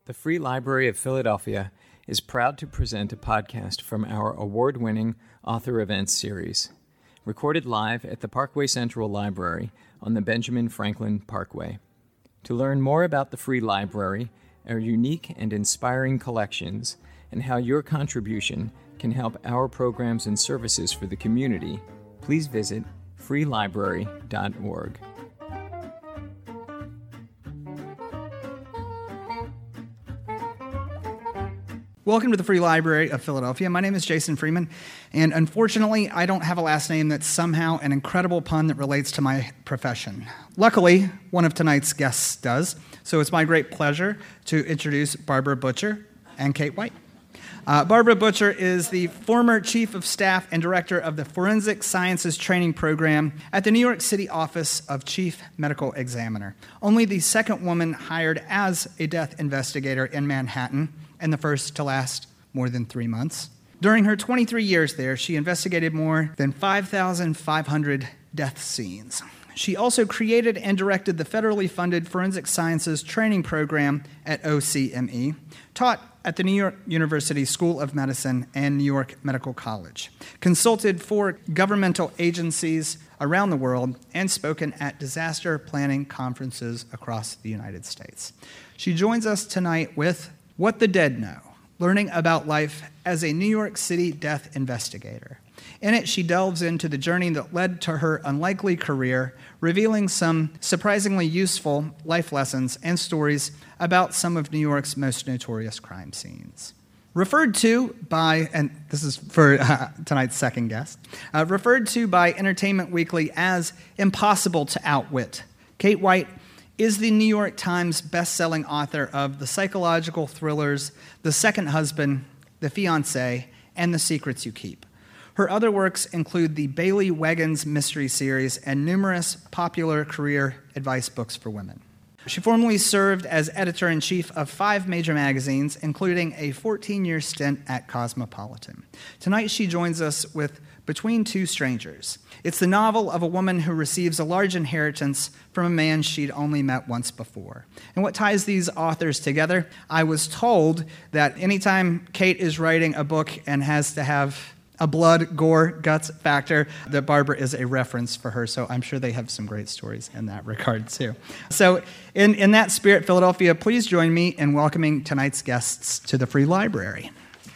The Free Library of Philadelphia is proud to present a podcast from our award-winning Author Events series, recorded live at the Parkway Central Library on the Benjamin Franklin Parkway. To learn more about the Free Library, our unique and inspiring collections, and how your contribution can help our programs and services for the community, please visit freelibrary.org. Welcome to the Free Library of Philadelphia. My name is Jason Freeman, and unfortunately, I don't have a last name that's somehow an incredible pun that relates to my profession. Luckily, one of tonight's guests does, so it's my great pleasure to introduce Barbara Butcher and Kate White. Barbara Butcher is the former Chief of Staff and Director of the Forensic Sciences Training Program at the New York City Office of Chief Medical Examiner, only the second woman hired as a death investigator in Manhattan, and the first to last more than 3 months. During her 23 years there, she investigated more than 5,500 death scenes. She also created and directed the federally funded Forensic Sciences Training Program at OCME, taught at the New York University School of Medicine and New York Medical College, consulted for governmental agencies around the world, and spoken at disaster planning conferences across the United States. She joins us tonight with What the Dead Know, learning about life as a New York City death investigator. In it, she delves into the journey that led to her unlikely career, revealing some surprisingly useful life lessons and stories about some of New York's most notorious crime scenes. Referred to by, and this is for tonight's second guest, referred to by Entertainment Weekly as impossible to outwit, Kate White is the New York Times best-selling author of the psychological thrillers The Second Husband, The Fiancé, and The Secrets You Keep. Her other works include the Bailey Weggins mystery series and numerous popular career advice books for women. She formerly served as editor-in-chief of 5 major magazines, including a 14-year stint at Cosmopolitan. Tonight she joins us with Between Two Strangers. It's the novel of a woman who receives a large inheritance from a man she'd only met once before. And what ties these authors together? I was told that anytime Kate is writing a book and has to have a blood, gore, guts factor, that Barbara is a reference for her, so I'm sure they have some great stories in that regard, too. So in that spirit, Philadelphia, please join me in welcoming tonight's guests to the Free Library.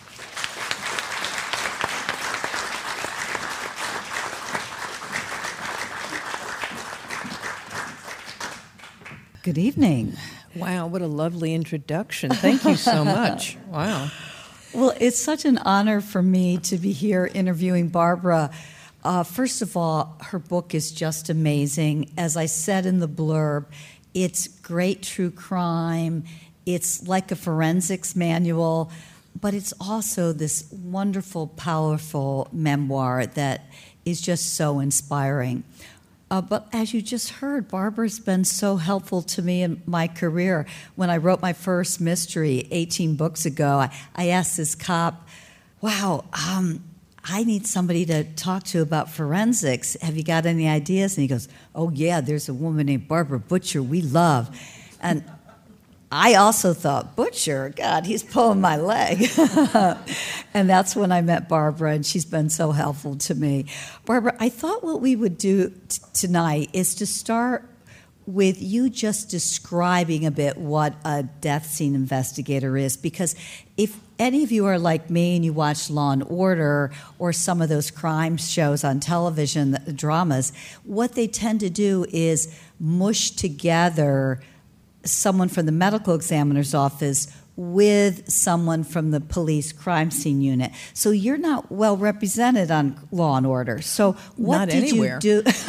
Good evening. Wow, what a lovely introduction. Thank you so much. Wow. Well, it's such an honor for me to be here interviewing Barbara. First of all, her book is just amazing. As I said in the blurb, it's great true crime. It's like a forensics manual, but it's also this wonderful, powerful memoir that is just so inspiring. But as you just heard, Barbara's been so helpful to me in my career. When I wrote my first mystery 18 books ago, I asked this cop, wow, I need somebody to talk to about forensics. Have you got any ideas? And he goes, oh, yeah, there's a woman named Barbara Butcher we love. And I also thought, Butcher, God, he's pulling my leg. And that's when I met Barbara, and she's been so helpful to me. Barbara, I thought what we would do tonight is to start with you just describing a bit what a death scene investigator is, because if any of you are like me and you watch Law and Order or some of those crime shows on television, the dramas, what they tend to do is mush together someone from the medical examiner's office with someone from the police crime scene unit. So you're not well represented on Law and Order. So what not did anywhere. You do?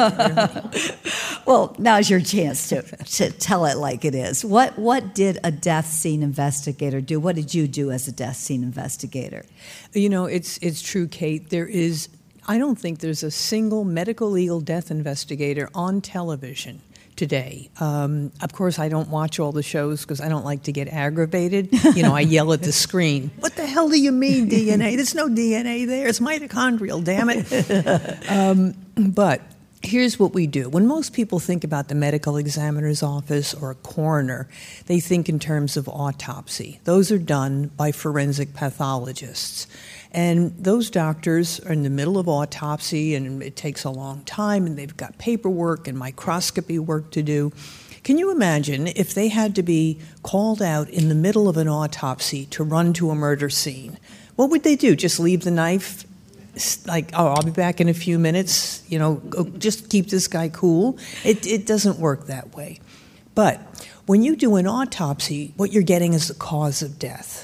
Well, now's your chance to tell it like it is. What did a death scene investigator do? What did you do as a death scene investigator? You know, it's true, Kate. I don't think there's a single medical legal death investigator on television today. Of course, I don't watch all the shows because I don't like to get aggravated. You know, I yell at the screen, what the hell do you mean DNA? There's no DNA there. It's mitochondrial, damn it. But Here's what we do. When most people think about the medical examiner's office or a coroner, they think in terms of autopsy. Those are done by forensic pathologists. And those doctors are in the middle of autopsy, and it takes a long time, and they've got paperwork and microscopy work to do. Can you imagine if they had to be called out in the middle of an autopsy to run to a murder scene? What would they do? Just leave the knife? Like, oh, I'll be back in a few minutes, just keep this guy cool. It doesn't work that way. But when you do an autopsy, what you're getting is the cause of death.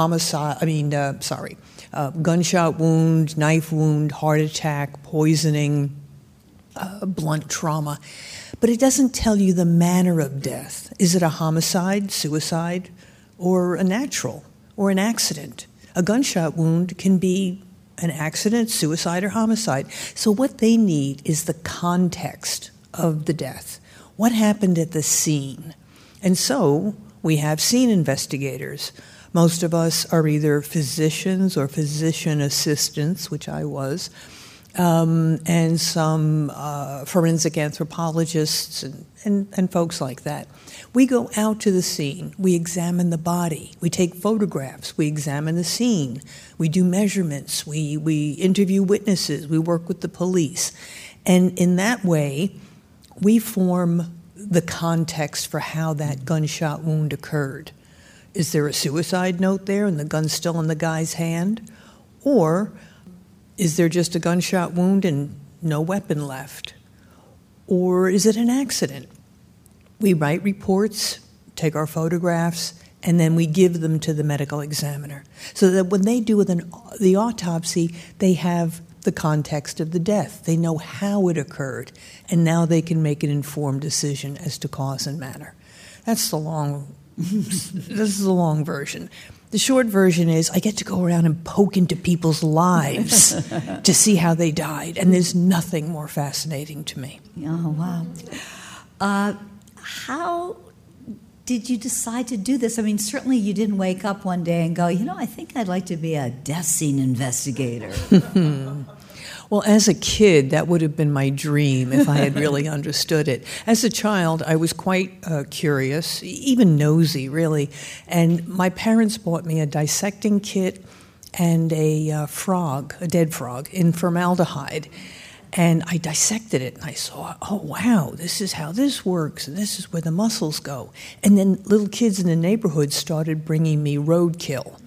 Gunshot wound, knife wound, heart attack, poisoning, blunt trauma. But it doesn't tell you the manner of death. Is it a homicide, suicide, or a natural, or an accident? A gunshot wound can be an accident, suicide, or homicide. So what they need is the context of the death. What happened at the scene? And so we have scene investigators. Most of us are either physicians or physician assistants, which I was, and some forensic anthropologists and folks like that. We go out to the scene. We examine the body. We take photographs. We examine the scene. We do measurements. We interview witnesses. We work with the police. And in that way, we form the context for how that gunshot wound occurred. Is there a suicide note there and the gun's still in the guy's hand? Or is there just a gunshot wound and no weapon left? Or is it an accident? We write reports, take our photographs, and then we give them to the medical examiner so that when they do the autopsy, they have the context of the death. They know how it occurred, and now they can make an informed decision as to cause and manner. That's the long this is the long version. The short version is I get to go around and poke into people's lives to see how they died, and there's nothing more fascinating to me. Oh, wow. How did you decide to do this? I mean, certainly you didn't wake up one day and go, I think I'd like to be a death scene investigator. Well, as a kid, that would have been my dream if I had really understood it. As a child, I was quite curious, even nosy, really. And my parents bought me a dissecting kit and a dead frog, in formaldehyde. And I dissected it, and I saw, oh, wow, this is how this works, and this is where the muscles go. And then little kids in the neighborhood started bringing me roadkill.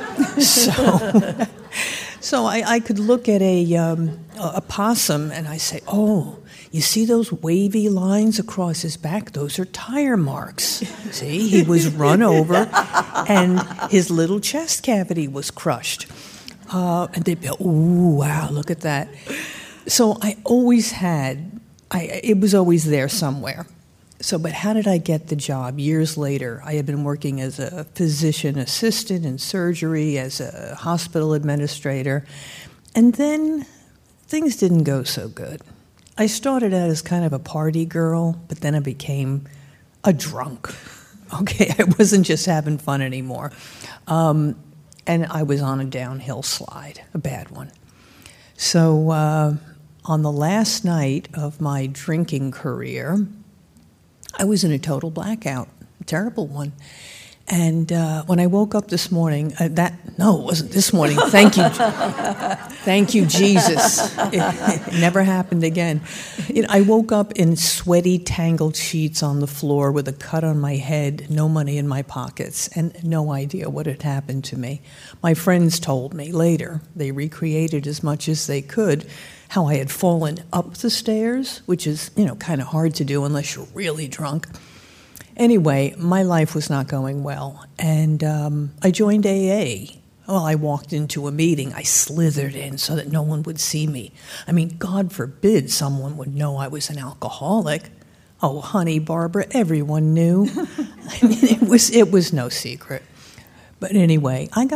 So I could look at a possum, and I say, oh, you see those wavy lines across his back? Those are tire marks. See, he was run over, and his little chest cavity was crushed. And they'd be, ooh, wow, look at that. So I always had, it was always there somewhere. So, but how did I get the job? Years later, I had been working as a physician assistant in surgery, as a hospital administrator, and then things didn't go so good. I started out as kind of a party girl, but then I became a drunk. Okay, I wasn't just having fun anymore. And I was on a downhill slide, a bad one. So on the last night of my drinking career, I was in a total blackout, a terrible one. And when I woke up this morning, it wasn't this morning. Thank you. Thank you, Jesus. It never happened again. I woke up in sweaty, tangled sheets on the floor with a cut on my head, no money in my pockets, and no idea what had happened to me. My friends told me later, they recreated as much as they could, how I had fallen up the stairs, which is, kind of hard to do unless you're really drunk. Anyway, my life was not going well, and I joined AA. Well, I walked into a meeting. I slithered in so that no one would see me. I mean, God forbid someone would know I was an alcoholic. Oh, honey, Barbara, everyone knew. I mean, it was no secret. But anyway, I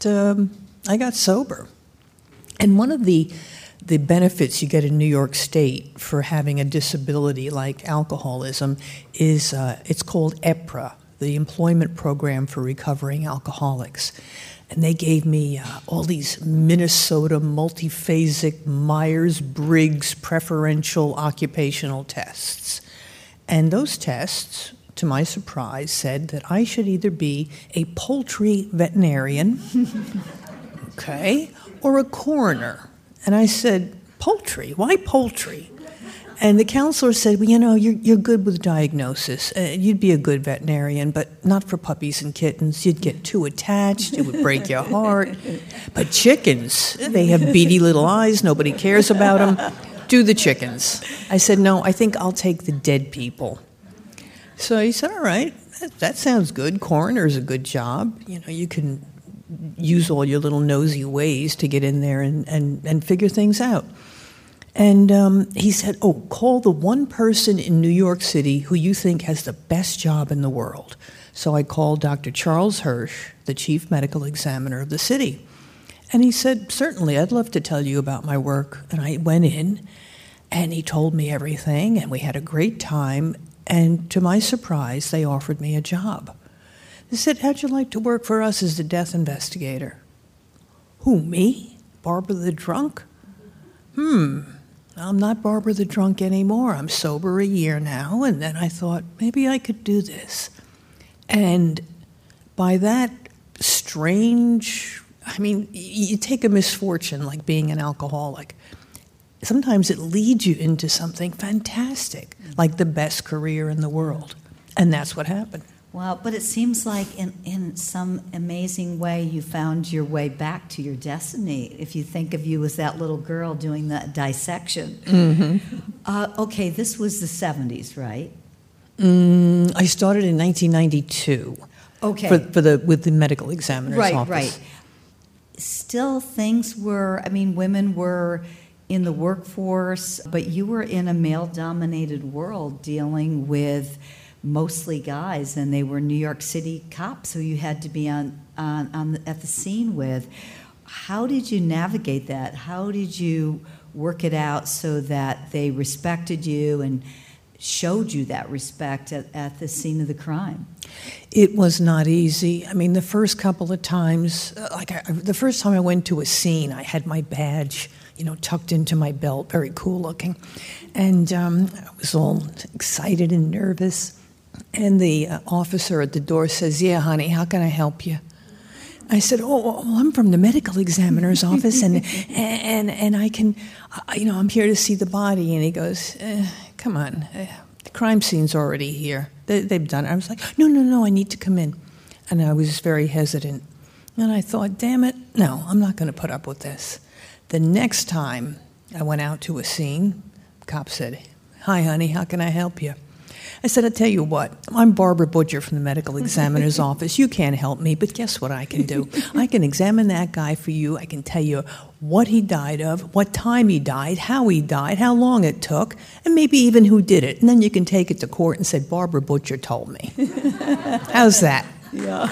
got sober, and one of the benefits you get in New York State for having a disability like alcoholism is it's called EPRA, the Employment Program for Recovering Alcoholics. And they gave me all these Minnesota multiphasic Myers-Briggs preferential occupational tests. And those tests, to my surprise, said that I should either be a poultry veterinarian, okay, or a coroner. And I said, poultry? Why poultry? And the counselor said, well, you know, you're good with diagnosis. You'd be a good veterinarian, but not for puppies and kittens. You'd get too attached. It would break your heart. But chickens, they have beady little eyes. Nobody cares about them. Do the chickens. I said, no, I think I'll take the dead people. So he said, all right, that sounds good. Coroner's a good job. You know, you can use all your little nosy ways to get in there and figure things out. And he said, oh, call the one person in New York City who you think has the best job in the world. So I called Dr. Charles Hirsch, the chief medical examiner of the city. And he said, certainly, I'd love to tell you about my work. And I went in, and he told me everything, and we had a great time. And to my surprise, they offered me a job. They said, how'd you like to work for us as the death investigator? Who, me? Barbara the drunk? I'm not Barbara the drunk anymore. I'm sober a year now. And then I thought, maybe I could do this. And by that strange, I mean, you take a misfortune like being an alcoholic. Sometimes it leads you into something fantastic, like the best career in the world. And that's what happened. Wow, but it seems like in some amazing way you found your way back to your destiny, if you think of you as that little girl doing the dissection. Mm-hmm. Okay, this was the 70s, right? I started in 1992. Okay. With the medical examiner's office. Right. Still, things were, I mean, women were in the workforce, but you were in a male-dominated world dealing with mostly guys, and they were New York City cops who you had to be at the scene with. How did you navigate that? How did you work it out so that they respected you and showed you that respect at the scene of the crime? It was not easy. I mean, the first couple of times, the first time I went to a scene, I had my badge, tucked into my belt, very cool looking, and I was all excited and nervous. And the officer at the door says, "Yeah, honey, how can I help you?" I said, "Oh, well, I'm from the medical examiner's office, and I can, I'm here to see the body." And he goes, "Come on, the crime scene's already here. They've done it." I was like, No, I need to come in. And I was very hesitant. And I thought, damn it, no, I'm not going to put up with this. The next time I went out to a scene, the cop said, "Hi, honey, how can I help you?" I said, "I'll tell you what, I'm Barbara Butcher from the medical examiner's office. You can't help me, but guess what I can do? I can examine that guy for you. I can tell you what he died of, what time he died, how long it took, and maybe even who did it. And then you can take it to court and say, Barbara Butcher told me." How's that? Yeah.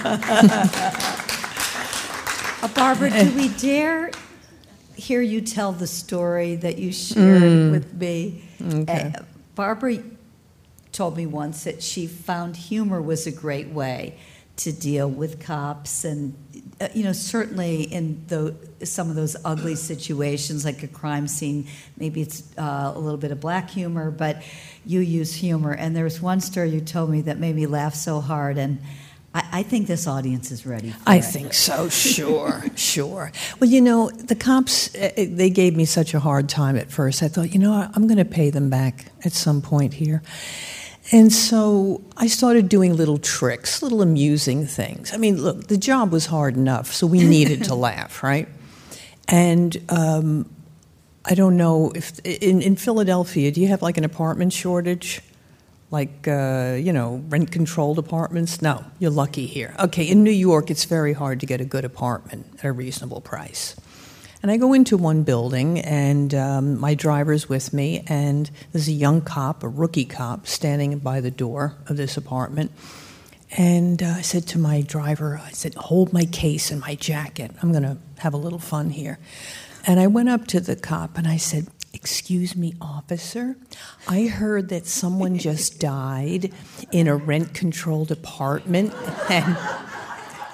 Barbara, do we dare hear you tell the story that you shared with me? Okay. Barbara told me once that she found humor was a great way to deal with cops, and certainly in some of those ugly situations like a crime scene, maybe it's a little bit of black humor, but you use humor. And there was one story you told me that made me laugh so hard, and I think this audience is ready for I it. think so, sure. Well, the cops, they gave me such a hard time at first. I thought, I'm going to pay them back at some point here. And so I started doing little tricks, little amusing things. I mean, look, the job was hard enough, so we needed to laugh, right? And I don't know if in Philadelphia, do you have like an apartment shortage? Like, rent-controlled apartments? No, you're lucky here. Okay, in New York, it's very hard to get a good apartment at a reasonable price. And I go into one building, and my driver's with me, and there's a young cop, a rookie cop, standing by the door of this apartment. And I said to my driver, "Hold my case and my jacket. I'm going to have a little fun here." And I went up to the cop, and I said, "Excuse me, officer, I heard that someone just died in a rent-controlled apartment,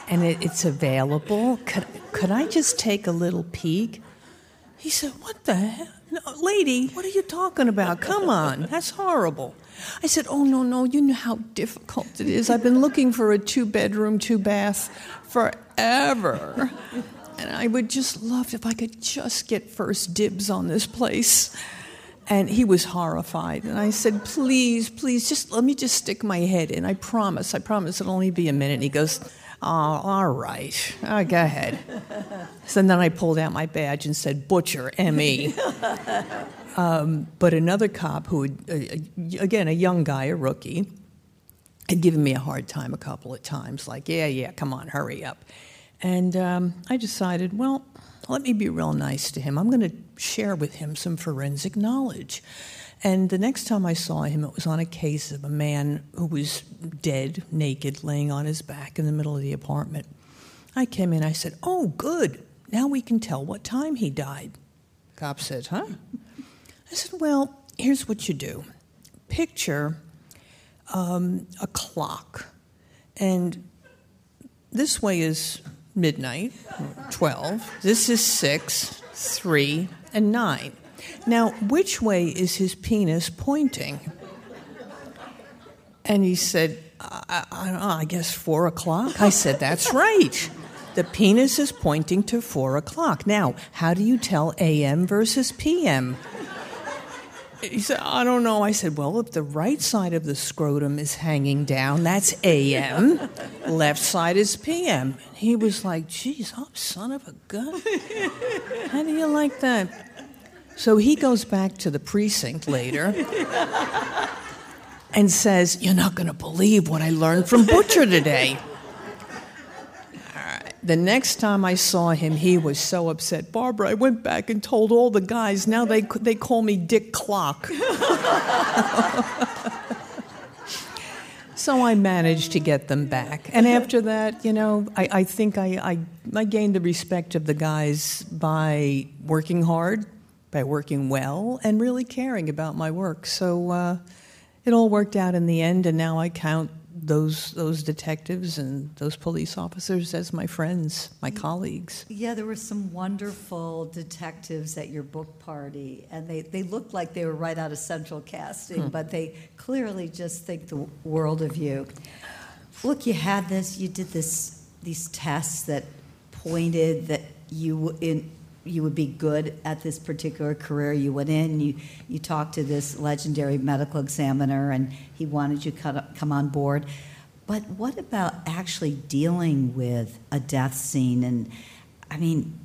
and it's available. Could I just take a little peek? He said, what the hell? No, lady, what are you talking about? Come on, that's horrible. I said, oh, no, you know how difficult it is. I've been looking for a 2-bedroom, 2-bath forever. And I would just love if I could just get first dibs on this place. And he was horrified. And I said, please, just let me just stick my head in. I promise it'll only be a minute. And he goes, oh, all right, go ahead. So then I pulled out my badge and said, Butcher, M.E. But another cop who, again, a young guy, a rookie, had given me a hard time a couple of times, like, yeah, come on, hurry up. And I decided, well, let me be real nice to him. I'm going to share with him some forensic knowledge. And the next time I saw him, it was on a case of a man who was dead, naked, laying on his back in the middle of the apartment. I came in, I said, oh, good. Now we can tell what time he died. The cop said, huh? I said, well, here's what you do. Picture a clock. And this way is midnight, 12. This is 6, 3, and 9. Now, which way is his penis pointing? And he said, I don't know, I guess 4 o'clock. I said, that's right. The penis is pointing to 4 o'clock. Now, how do you tell AM versus PM? He said, I don't know. I said, well, if the right side of the scrotum is hanging down, that's AM. Left side is PM. He was like, geez, oh, son of a gun. How do you like that? So he goes back to the precinct later and says, you're not going to believe what I learned from Butcher today. The next time I saw him, he was so upset. Barbara, I went back and told all the guys. Now they call me Dick Clock. So I managed to get them back. And after that, I think I gained the respect of the guys by working hard, by working well, and really caring about my work. So it all worked out in the end, and now I count those detectives and those police officers as my friends, my colleagues. Yeah, there were some wonderful detectives at your book party, and they looked like they were right out of Central Casting, but they clearly just think the world of you. Look, you had this, you did these tests that pointed that you would be good at this particular career. You went in, you talked to this legendary medical examiner, and he wanted you to come on board. But what about actually dealing with a death scene? And I mean,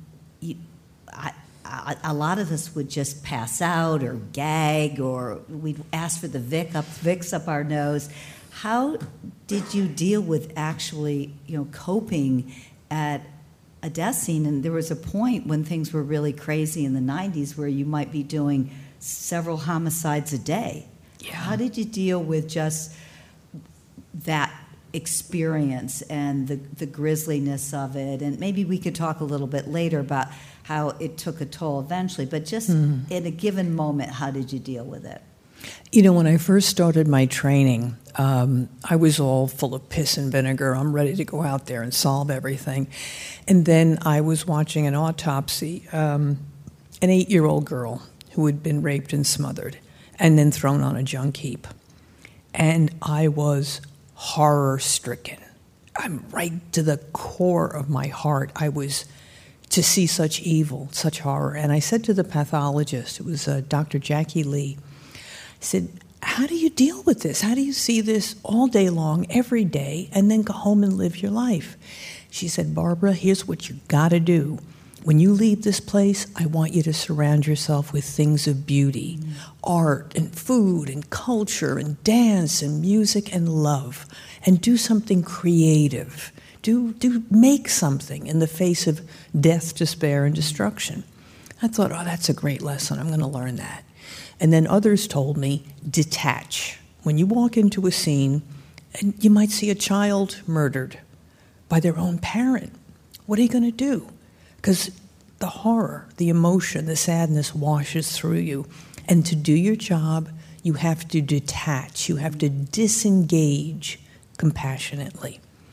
a lot of us would just pass out or gag, or we'd ask for the Vicks up our nose. How did you deal with actually, coping at a death scene? And there was a point when things were really crazy in the 90s where you might be doing several homicides a day. Yeah. How did you deal with just that experience and the grisliness of it? And maybe we could talk a little bit later about how it took a toll eventually, but just in a given moment, how did you deal with it? When I first started my training, I was all full of piss and vinegar. I'm ready to go out there and solve everything. And then I was watching an autopsy, an 8-year-old girl who had been raped and smothered and then thrown on a junk heap. And I was horror-stricken. I'm right to the core of my heart. I was to see such evil, such horror. And I said to the pathologist, it was Dr. Jackie Lee, I said, how do you deal with this? How do you see this all day long, every day, and then go home and live your life? She said, Barbara, here's what you got to do. When you leave this place, I want you to surround yourself with things of beauty, art and food and culture and dance and music and love, and do something creative. Make something in the face of death, despair, and destruction. I thought, that's a great lesson. I'm going to learn that. And then others told me, detach. When you walk into a scene, and you might see a child murdered by their own parent, what are you going to do? Because the horror, the emotion, the sadness washes through you. And to do your job, you have to detach. You have to disengage compassionately.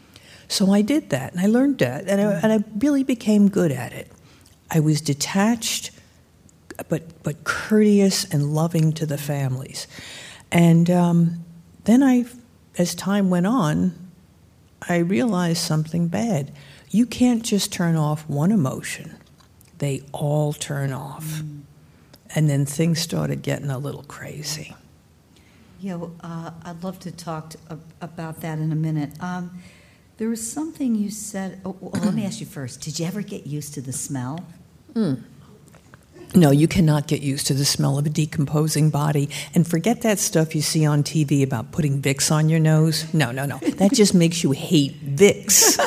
So I did that, and I learned that, and I really became good at it. I was detached, but courteous and loving to the families. And then as time went on, I realized something bad. You can't just turn off one emotion. They all turn off. And then things started getting a little crazy. I'd love to talk about that in a minute. There was something you said. Let me ask you first. Did you ever get used to the smell? No, you cannot get used to the smell of a decomposing body. And forget that stuff you see on TV about putting Vicks on your nose. No. That just makes you hate Vicks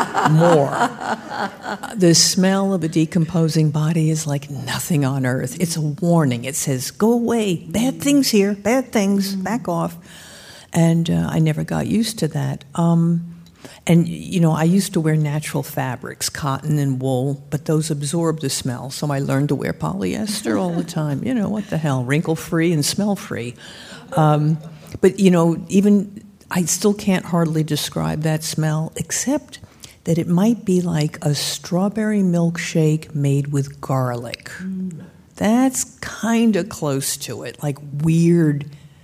more. The smell of a decomposing body is like nothing on earth. It's a warning. It says, go away. Bad things here. Bad things. Back off. And I never got used to that. And, I used to wear natural fabrics, cotton and wool, but those absorb the smell, so I learned to wear polyester all the time. What the hell, wrinkle-free and smell-free. But, even I still can't hardly describe that smell, except that it might be like a strawberry milkshake made with garlic. That's kind of close to it, like weird,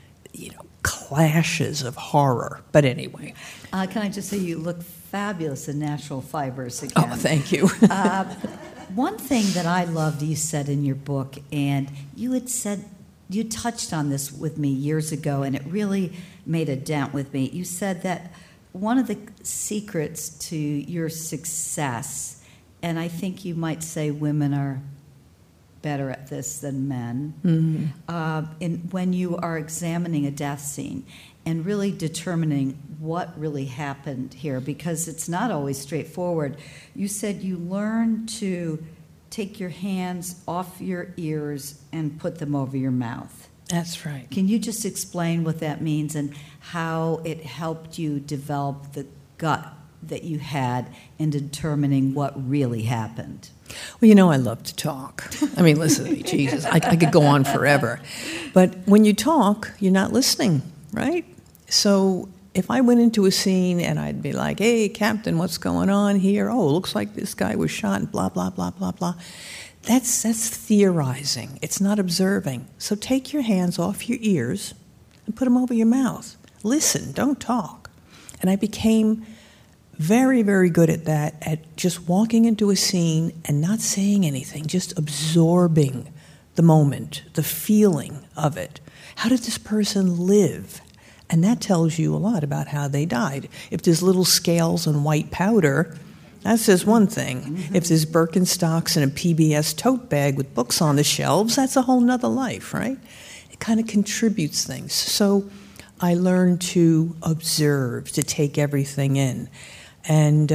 clashes of horror. But anyway. Can I just say you look fabulous in natural fibers again. Oh, thank you. One thing that I loved you said in your book, and you touched on this with me years ago, and it really made a dent with me. You said that one of the secrets to your success, and I think you might say women are better at this than men, when you are examining a death scene and really determining what really happened here, because it's not always straightforward. You said you learn to take your hands off your ears and put them over your mouth. That's right. Can you just explain what that means and how it helped you develop the gut that you had in determining what really happened? Well, I love to talk. I mean, listen to me, Jesus. I could go on forever. But when you talk, you're not listening, right? So if I went into a scene and I'd be like, hey, Captain, what's going on here? Oh, it looks like this guy was shot and blah, blah, blah, blah, blah. That's theorizing. It's not observing. So take your hands off your ears and put them over your mouth. Listen, don't talk. And I became very, very good at that, at just walking into a scene and not saying anything, just absorbing the moment, the feeling of it. How did this person live? And that tells you a lot about how they died. If there's little scales and white powder, that says one thing. If there's Birkenstocks and a PBS tote bag with books on the shelves, that's a whole nother life, right? It kind of contributes things. So I learned to observe, to take everything in. And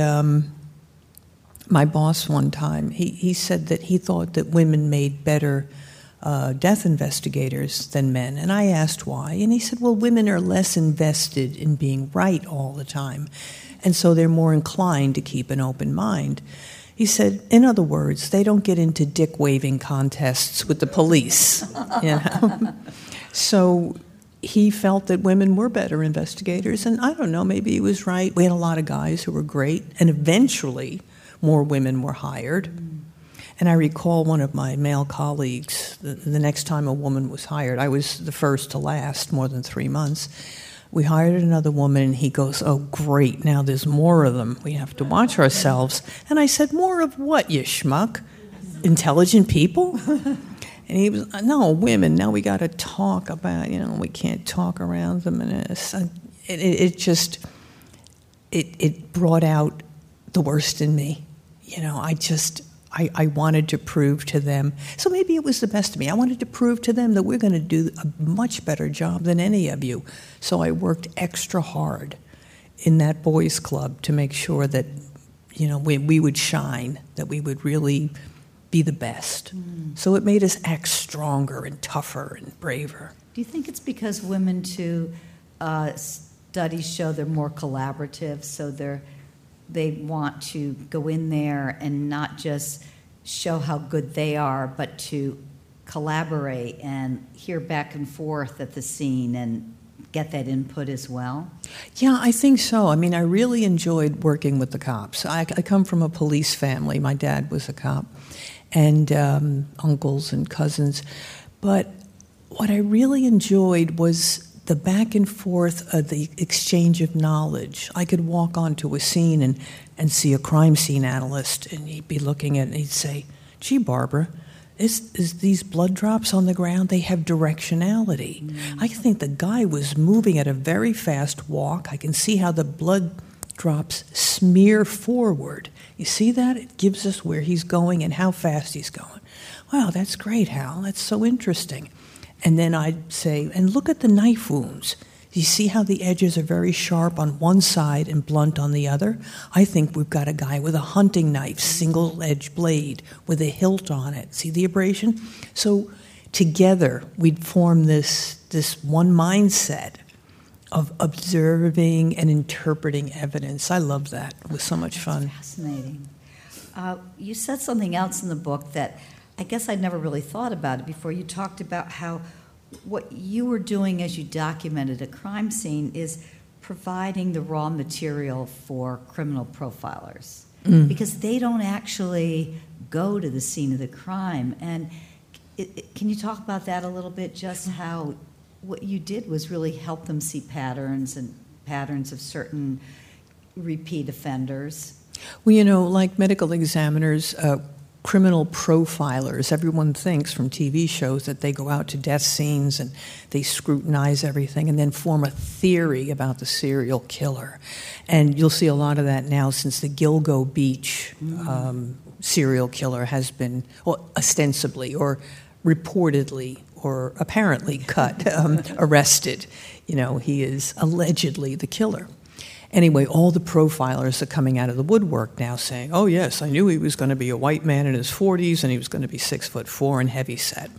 my boss one time, he said that he thought that women made better death investigators than men. And I asked why. And he said, well, women are less invested in being right all the time. And so they're more inclined to keep an open mind. He said, in other words, they don't get into dick-waving contests with the police. So he felt that women were better investigators. And I don't know, maybe he was right. We had a lot of guys who were great. And eventually, more women were hired. And I recall one of my male colleagues, the next time a woman was hired, I was the first to last more than 3 months. We hired another woman, and he goes, oh, great, now there's more of them. We have to watch ourselves. And I said, more of what, you schmuck? Intelligent people? And he was, no, women, now we got to talk about, we can't talk around them. And it brought out the worst in me. I wanted to prove to them. So maybe it was the best of me. I wanted to prove to them that we're going to do a much better job than any of you. So I worked extra hard in that boys' club to make sure that, we would shine, that we would really be the best. So it made us act stronger and tougher and braver. Do you think it's because women, too, studies show they're more collaborative, so they want to go in there and not just show how good they are, but to collaborate and hear back and forth at the scene and get that input as well? Yeah, I think so. I mean, I really enjoyed working with the cops. I come from a police family. My dad was a cop, and uncles and cousins. But what I really enjoyed was the back and forth of the exchange of knowledge. I could walk onto a scene and see a crime scene analyst, and he'd be looking at it and he'd say, "Gee, Barbara, is these blood drops on the ground, they have directionality." I think the guy was moving at a very fast walk. I can see how the blood drops smear forward. You see that? It gives us where he's going and how fast he's going. Wow, that's great, Hal. That's so interesting. And then I'd say, and look at the knife wounds. You see how the edges are very sharp on one side and blunt on the other? I think we've got a guy with a hunting knife, single-edged blade, with a hilt on it. See the abrasion? So together we'd form this one mindset of observing and interpreting evidence. I love that. It was so much fun. Fascinating. You said something else in the book that I guess I'd never really thought about it before. You talked about how what you were doing as you documented a crime scene is providing the raw material for criminal profilers, because they don't actually go to the scene of the crime. And can you talk about that a little bit, just how what you did was really help them see patterns of certain repeat offenders? Well, like medical examiners, criminal profilers, everyone thinks from TV shows that they go out to death scenes and they scrutinize everything and then form a theory about the serial killer. And you'll see a lot of that now since the Gilgo Beach serial killer has been ostensibly or reportedly or apparently arrested. He is allegedly the killer. Anyway, all the profilers are coming out of the woodwork now saying, "Oh yes, I knew he was going to be a white man in his 40s and he was going to be 6'4" and heavyset."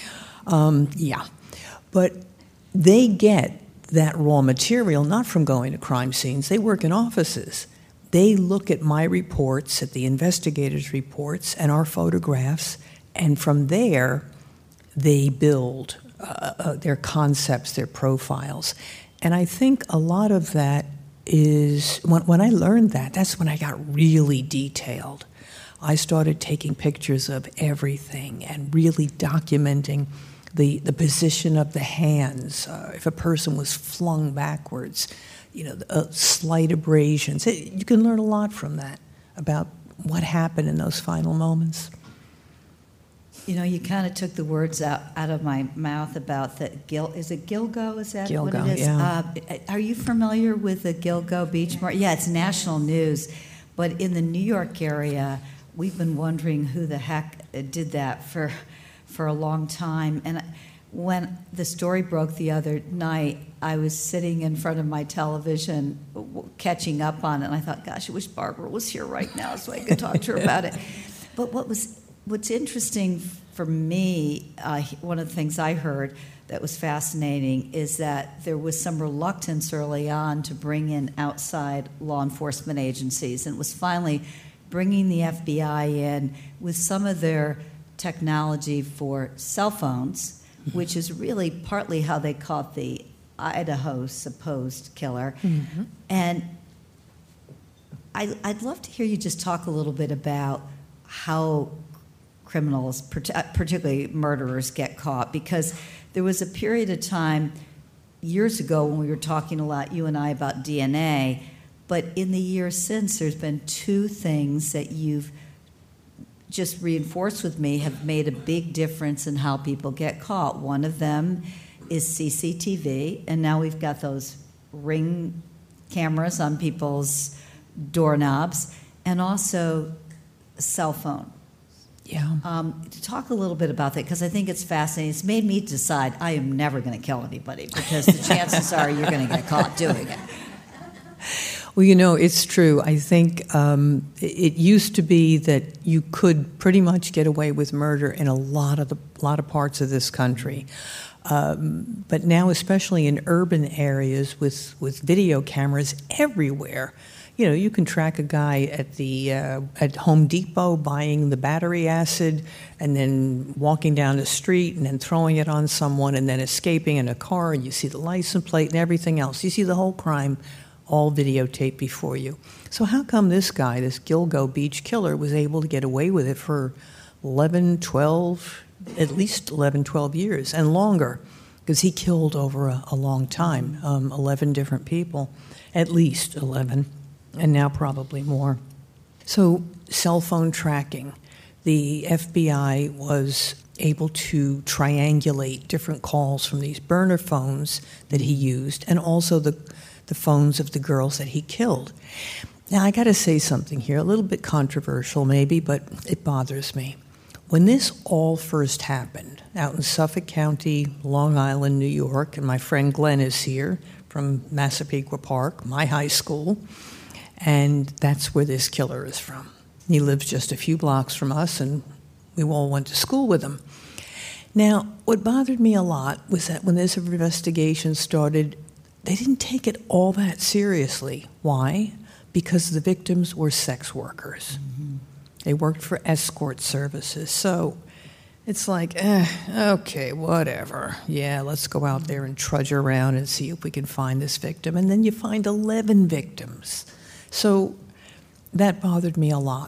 But they get that raw material not from going to crime scenes. They work in offices. They look at my reports, at the investigators' reports, and our photographs, and from there they build their concepts, their profiles. And I think a lot of that is, when I learned that's when I got really detailed. I started taking pictures of everything and really documenting the position of the hands. If a person was flung backwards, slight abrasions. You can learn a lot from that about what happened in those final moments. You kind of took the words out of my mouth about the is it Gilgo? Is that Gilgo, what it is? Yeah. Are you familiar with the Gilgo Beach Market? Yeah, it's national news. But in the New York area, we've been wondering who the heck did that for a long time. And when the story broke the other night, I was sitting in front of my television catching up on it, and I thought, gosh, I wish Barbara was here right now so I could talk to her about it. But what's interesting for me, one of the things I heard that was fascinating is that there was some reluctance early on to bring in outside law enforcement agencies, and it was finally bringing the FBI in with some of their technology for cell phones, which is really partly how they caught the Idaho supposed killer. Mm-hmm. And I'd love to hear you just talk a little bit about how criminals, particularly murderers, get caught, because there was a period of time years ago when we were talking a lot, you and I, about DNA, but in the years since, there's been two things that you've just reinforced with me have made a big difference in how people get caught. One of them is CCTV, and now we've got those Ring cameras on people's doorknobs, and also a cell phone. Yeah. Talk a little bit about that, because I think it's fascinating. It's made me decide I am never going to kill anybody, because the chances are you're going to get caught doing it. Well, it's true. I think it used to be that you could pretty much get away with murder in a lot of parts of this country. But now, especially in urban areas with video cameras everywhere, You can track a guy at Home Depot buying the battery acid and then walking down the street and then throwing it on someone and then escaping in a car, and you see the license plate and everything else. You see the whole crime all videotaped before you. So how come this guy, this Gilgo Beach killer, was able to get away with it for 11, 12, at least 11, 12 years and longer? Because he killed over a long time, 11 different people, at least 11, and now probably more. So cell phone tracking. The FBI was able to triangulate different calls from these burner phones that he used, and also the phones of the girls that he killed. Now, I got to say something here, a little bit controversial maybe, but it bothers me. When this all first happened out in Suffolk County, Long Island, New York, and my friend Glenn is here from Massapequa Park, my high school, and that's where this killer is from. He lives just a few blocks from us, and we all went to school with him. Now, what bothered me a lot was that when this investigation started, they didn't take it all that seriously. Why? Because the victims were sex workers. Mm-hmm. They worked for escort services. So it's like, okay, whatever. Yeah, let's go out there and trudge around and see if we can find this victim. And then you find 11 victims. So that bothered me a lot.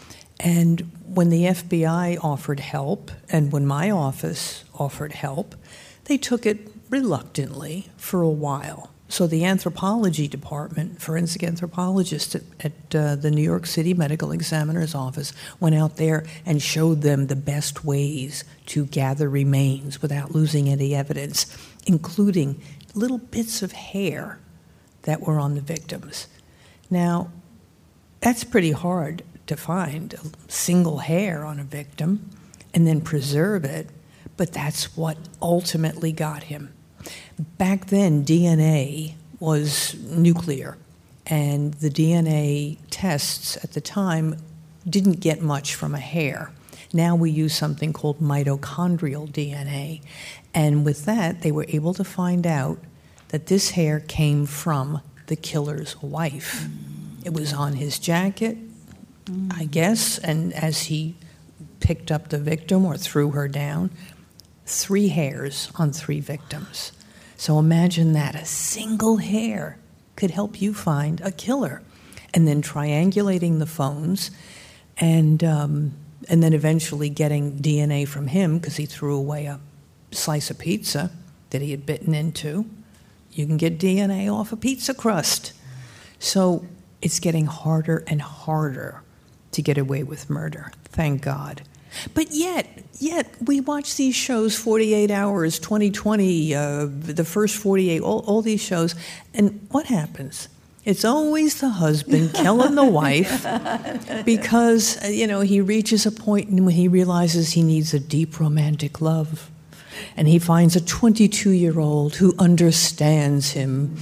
And when the FBI offered help, and when my office offered help, they took it reluctantly for a while. So the anthropology department, forensic anthropologist at the New York City Medical Examiner's Office, went out there and showed them the best ways to gather remains without losing any evidence, including little bits of hair that were on the victims. Now, that's pretty hard to find, a single hair on a victim, and then preserve it, but that's what ultimately got him. Back then, DNA was nuclear, and the DNA tests at the time didn't get much from a hair. Now we use something called mitochondrial DNA, and with that, they were able to find out that this hair came from the killer's wife. It was on his jacket, I guess, and as he picked up the victim or threw her down, 3 hairs on 3 victims. So imagine that, a single hair could help you find a killer. And then triangulating the phones and then eventually getting DNA from him because he threw away a slice of pizza that he had bitten into. You can get DNA off a pizza crust. So it's getting harder and harder to get away with murder, thank God. But yet, we watch these shows, 48 Hours, 2020, the first 48, all these shows, and what happens? It's always the husband killing the wife because, he reaches a point when he realizes he needs a deep romantic love. And he finds a 22-year-old who understands him.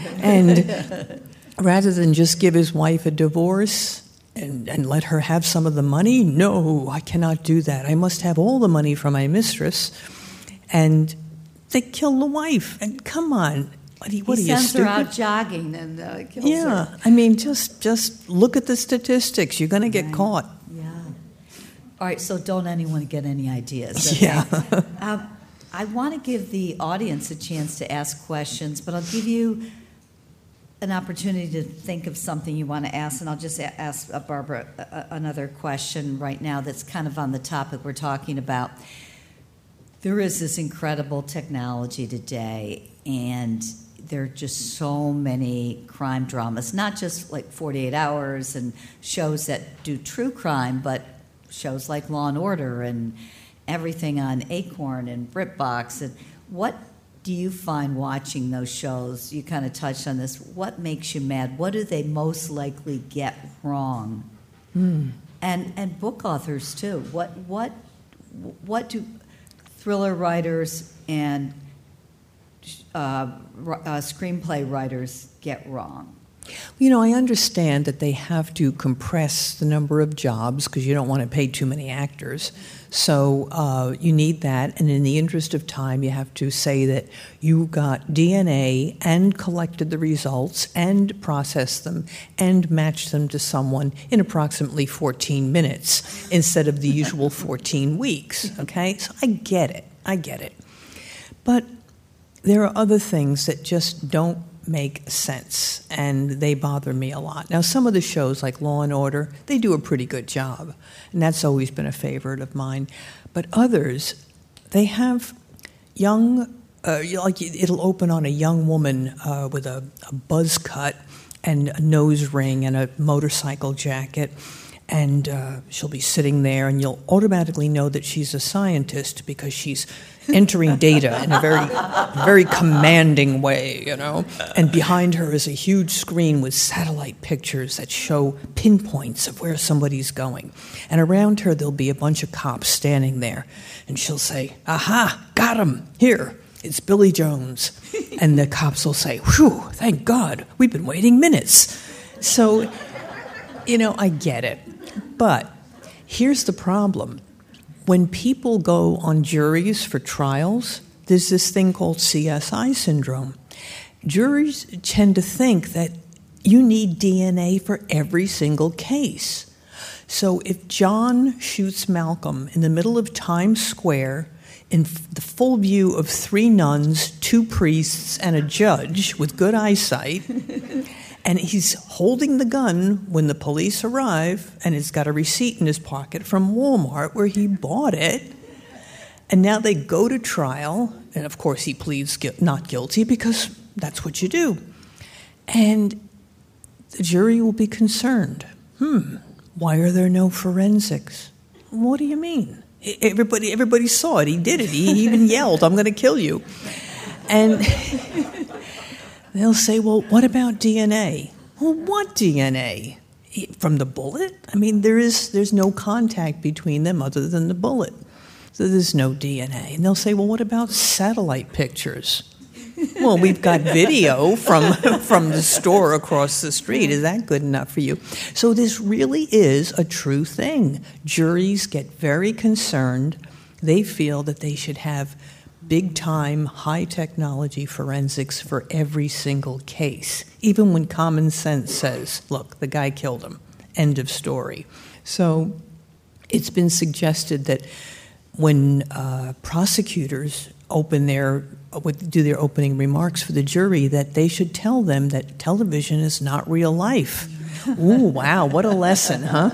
And rather than just give his wife a divorce, and let her have some of the money? No, I cannot do that. I must have all the money from my mistress. And they kill the wife. And come on, what are you stupid? He sends her out jogging and kills her. Yeah, I mean, just look at the statistics. You're going to get caught. Yeah. All right, so don't anyone get any ideas. Okay? Yeah. I want to give the audience a chance to ask questions, but I'll give you an opportunity to think of something you want to ask, and I'll just ask Barbara another question right now that's kind of on the topic we're talking about. There is this incredible technology today, and there are just so many crime dramas, not just like 48 Hours and shows that do true crime, but shows like Law and Order and everything on Acorn and BritBox. And what do you find watching those shows? You kind of touched on this. What makes you mad? What do they most likely get wrong? And book authors too. What do thriller writers and screenplay writers get wrong? I understand that they have to compress the number of jobs because you don't want to pay too many actors. So you need that, and in the interest of time, you have to say that you got DNA and collected the results and processed them and matched them to someone in approximately 14 minutes instead of the usual 14 weeks, okay? So I get it. But there are other things that just don't make sense, and they bother me a lot. Now, some of the shows, like Law & Order, they do a pretty good job, and that's always been a favorite of mine. But others, they have young, like it'll open on a young woman with a buzz cut and a nose ring and a motorcycle jacket, and she'll be sitting there, and you'll automatically know that she's a scientist because she's entering data in a very, very commanding way, And behind her is a huge screen with satellite pictures that show pinpoints of where somebody's going. And around her, there'll be a bunch of cops standing there. And she'll say, "Aha, got him. Here, it's Billy Jones." And the cops will say, "Whew, thank God. We've been waiting minutes." So, I get it. But here's the problem. When people go on juries for trials, there's this thing called CSI syndrome. Juries tend to think that you need DNA for every single case. So if John shoots Malcolm in the middle of Times Square in the full view of 3 nuns, 2 priests, and a judge with good eyesight, and he's holding the gun when the police arrive, and he's got a receipt in his pocket from Walmart where he bought it. And now they go to trial, and of course he pleads not guilty because that's what you do. And the jury will be concerned. Why are there no forensics? What do you mean? Everybody saw it. He did it. He even yelled, "I'm going to kill you." And they'll say, "Well, what about DNA?" Well, what DNA? From the bullet? I mean, there's no contact between them other than the bullet. So there's no DNA. And they'll say, "Well, what about satellite pictures?" Well, we've got video from the store across the street. Is that good enough for you? So this really is a true thing. Juries get very concerned. They feel that they should have big-time, high-technology forensics for every single case, even when common sense says, look, the guy killed him. End of story. So it's been suggested that when prosecutors do their opening remarks for the jury, that they should tell them that television is not real life. Ooh, wow, what a lesson, huh?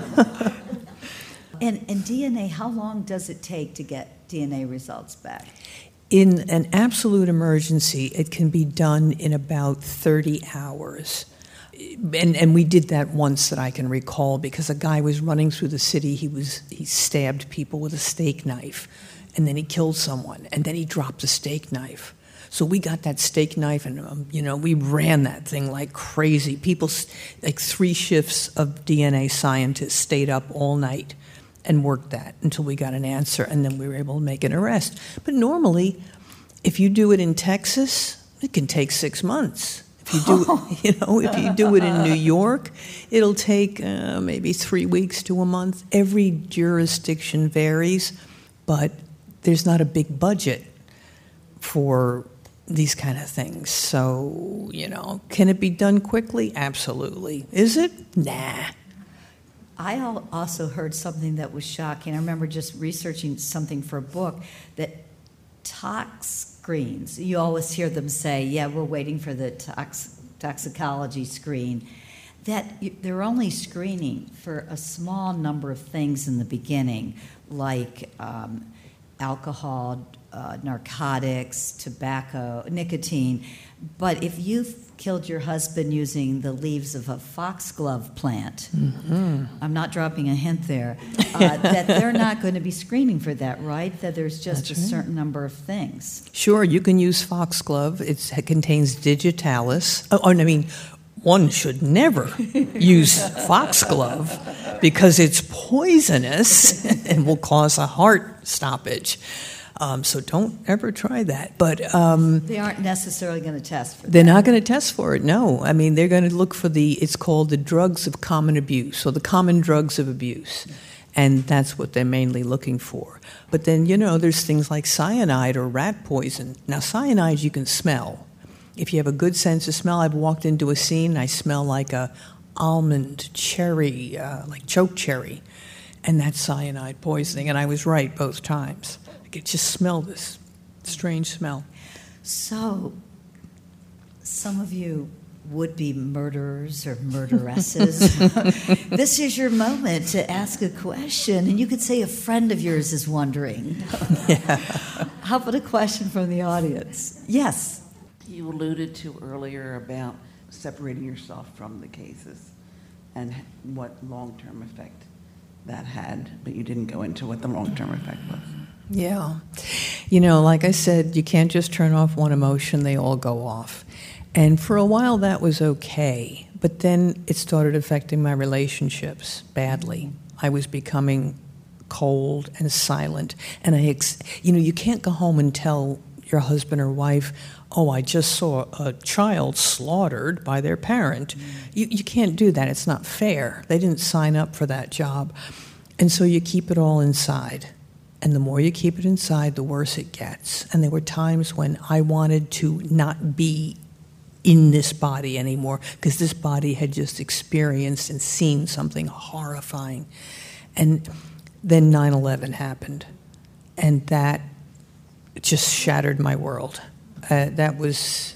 And DNA, how long does it take to get DNA results back? In an absolute emergency, it can be done in about 30 hours. And we did that once that I can recall because a guy was running through the city. He stabbed people with a steak knife, and then he killed someone, and then he dropped the steak knife. So we got that steak knife, and we ran that thing like crazy. People, like 3 shifts of DNA scientists stayed up all night and worked that until we got an answer, and then we were able to make an arrest. But normally, if you do it in Texas, it can take 6 months. If you do, if you do it in New York, it'll take maybe 3 weeks to a month. Every jurisdiction varies, but there's not a big budget for these kind of things. So, can it be done quickly? Absolutely. Is it? Nah. I also heard something that was shocking. I remember just researching something for a book that tox screens, you always hear them say, yeah, we're waiting for the toxicology screen, that they're only screening for a small number of things in the beginning, like alcohol, narcotics, tobacco, nicotine. But if you've killed your husband using the leaves of a foxglove plant, I'm not dropping a hint there, that they're not going to be screening for that, right? That there's just That's a right. certain number of things. Sure, you can use foxglove. It contains digitalis. One should never use foxglove because it's poisonous and will cause a heart stoppage. So don't ever try that. But They aren't necessarily going to test for that. they're not going to test for it, no. I mean, they're going to look for it's called the drugs of common abuse, or the common drugs of abuse. And that's what they're mainly looking for. But then, there's things like cyanide or rat poison. Now, cyanide you can smell. If you have a good sense of smell, I've walked into a scene, I smell like a almond, cherry, like choke cherry. And that's cyanide poisoning. And I was right both times. I could just smell this strange smell. So, some of you would-be murderers or murderesses, this is your moment to ask a question, and you could say a friend of yours is wondering. Yeah. How about a question from the audience? Yes. You alluded to earlier about separating yourself from the cases and what long-term effect that had, but you didn't go into what the long-term effect was. Yeah. Like I said, you can't just turn off one emotion, they all go off. And for a while that was okay, but then it started affecting my relationships badly. I was becoming cold and silent, and you can't go home and tell your husband or wife, oh, I just saw a child slaughtered by their parent. You can't do that. It's not fair. They didn't sign up for that job. And so you keep it all inside. And the more you keep it inside, the worse it gets. And there were times when I wanted to not be in this body anymore, because this body had just experienced and seen something horrifying. And then 9/11 happened, and that just shattered my world. That was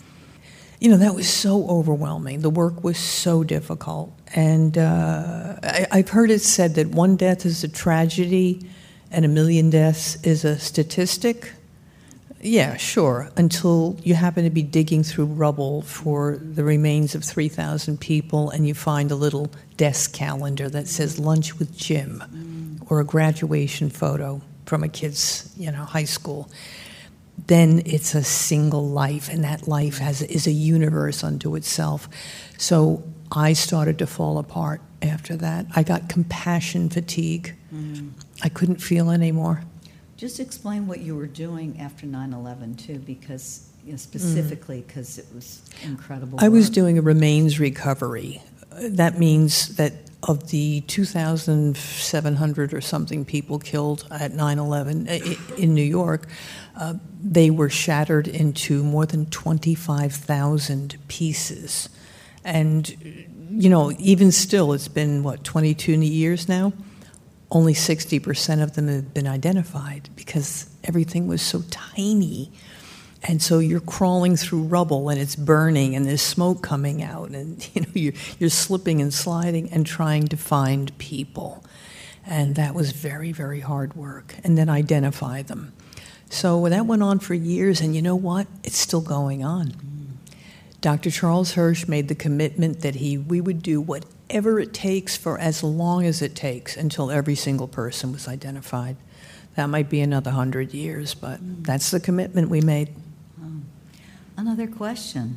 so overwhelming. The work was so difficult. And I've heard it said that one death is a tragedy and 1 million deaths is a statistic. Yeah, sure, until you happen to be digging through rubble for the remains of 3,000 people and you find a little desk calendar that says lunch with Jim or a graduation photo from a kid's, high school. Then it's a single life, and that life is a universe unto itself. So I started to fall apart after that. I got compassion fatigue. I couldn't feel anymore. Just explain what you were doing after 9/11 too, because specifically because it was incredible. I was doing a remains recovery. That means that of the 2,700 or something people killed at 9/11 in New York, they were shattered into more than 25,000 pieces. And, even still, it's been, 22 years now? Only 60% of them have been identified because everything was so tiny. And so you're crawling through rubble and it's burning and there's smoke coming out and you're slipping and sliding and trying to find people. And that was very, very hard work. And then identify them. So that went on for years, and you know what? It's still going on. Dr. Charles Hirsch made the commitment that we would do whatever it takes for as long as it takes until every single person was identified. That might be another 100 years, but that's the commitment we made. Another question.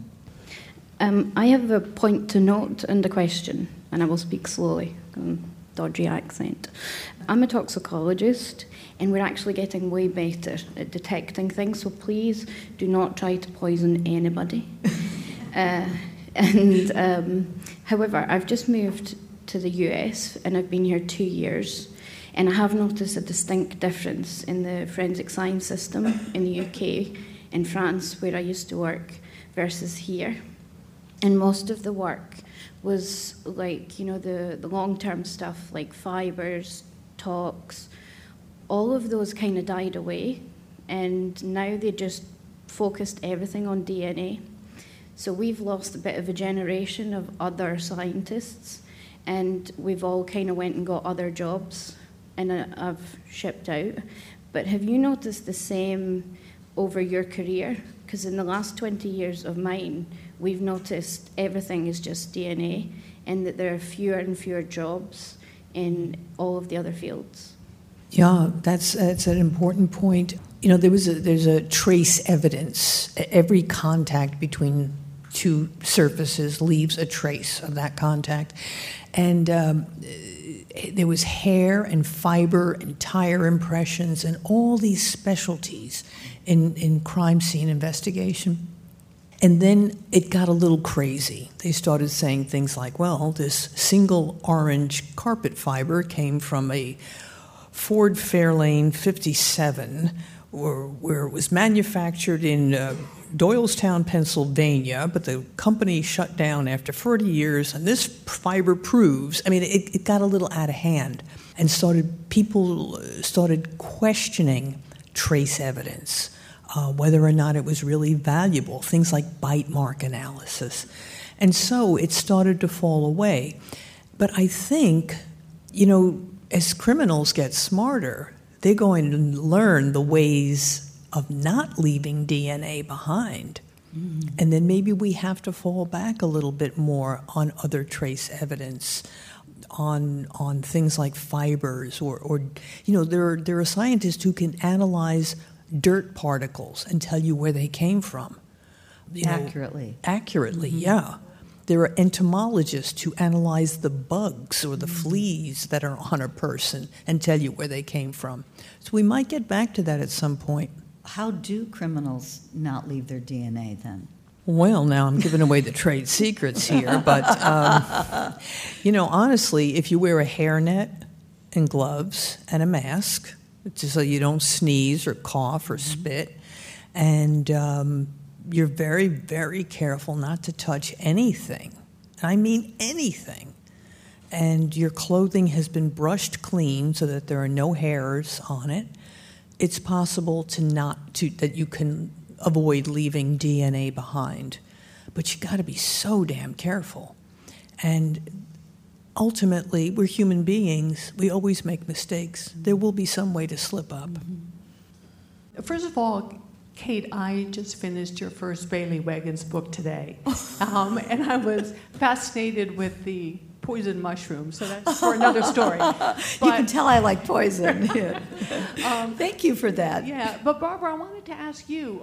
I have a point to note and a question, and I will speak slowly. Dodgy accent. I'm a toxicologist, and we're actually getting way better at detecting things, so please do not try to poison anybody. However, I've just moved to the US, and I've been here 2 years, and I have noticed a distinct difference in the forensic science system in the UK and France, where I used to work, versus here. And most of the work was like, the long-term stuff like fibers, tox, all of those kind of died away, and now they just focused everything on DNA. So we've lost a bit of a generation of other scientists, and we've all kind of went and got other jobs, and I've shipped out. But have you noticed the same over your career? Because in the last 20 years of mine, we've noticed everything is just DNA, and that there are fewer and fewer jobs in all of the other fields. Yeah, that's an important point. There's a trace evidence. Every contact between two surfaces leaves a trace of that contact. And there was hair and fiber and tire impressions and all these specialties in crime scene investigation. And then it got a little crazy. They started saying things like, well, this single orange carpet fiber came from a Ford Fairlane 57, where it was manufactured in Doylestown, Pennsylvania, but the company shut down after 40 years, and this fiber proves, it got a little out of hand, and people started questioning trace evidence, whether or not it was really valuable, things like bite mark analysis. And so it started to fall away. But I think, as criminals get smarter, they're going to learn the ways of not leaving DNA behind. Mm. And then maybe we have to fall back a little bit more on other trace evidence, on things like fibers, or there are scientists who can analyze dirt particles and tell you where they came from. Accurately. Accurately, mm-hmm. Yeah. There are entomologists who analyze the bugs or the fleas that are on a person and tell you where they came from. So we might get back to that at some point. How do criminals not leave their DNA then? Well, now I'm giving away the trade secrets here, but, honestly, if you wear a hairnet and gloves and a mask, just so you don't sneeze or cough or spit, and you're very, very careful not to touch anything. I mean anything. And your clothing has been brushed clean so that there are no hairs on it. It's possible that you can avoid leaving DNA behind. But you got to be so damn careful. And ultimately, we're human beings. We always make mistakes. There will be some way to slip up. First of all, Kate, I just finished your first Bailey Wiggins book today. And I was fascinated with the poison mushroom, so that's for another story. But, you can tell I like poison. Yeah. Thank you for that. Yeah, but Barbara, I wanted to ask you,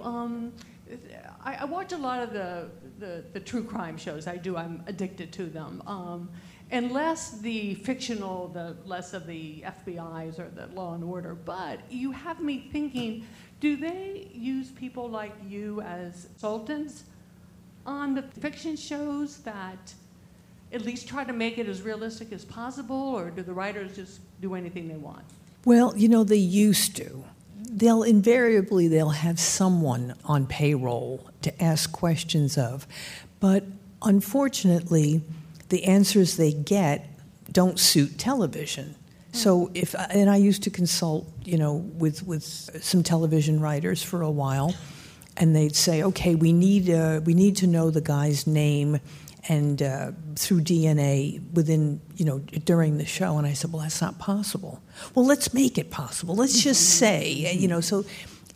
I watch a lot of the true crime shows. I do. I'm addicted to them. And less the fictional, the less of the FBI's or the Law and Order. But you have me thinking, do they use people like you as consultants on the fiction shows that at least try to make it as realistic as possible, or do the writers just do anything they want? Well, they used to. They'll have someone on payroll to ask questions of. But unfortunately, the answers they get don't suit television. So I used to consult, with some television writers for a while, and they'd say, okay, we need to know the guy's name and through DNA within, during the show. And I said, well, that's not possible. Well, let's make it possible. Let's just say, so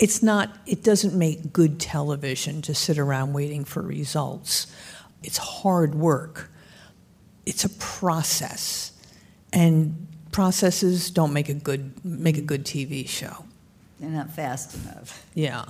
it doesn't make good television to sit around waiting for results. It's hard work. It's a process. And processes don't make a good TV show. They're not fast enough. Yeah.